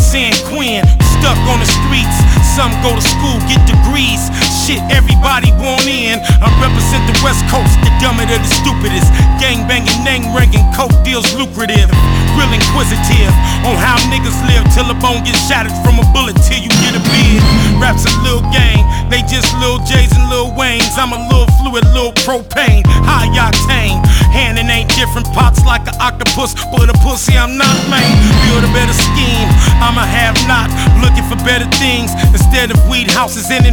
San Quinn, stuck on the streets. Some go to school, get degrees. Shit, everybody want in. I represent the West Coast, the dumbest of the stupidest. Gang banging, name ringing, coke deals lucrative. Real inquisitive on how niggas live till a bone gets shattered from a bullet till you get a bid. Rap's a little gang, they just Lil J's and Lil Wayne's. I'm a little fluid, little propane, high octane. Handing ain't different pots like an octopus, but a pussy I'm not lame. Build a better scheme, I'm a have not, looking for better things instead of weed houses in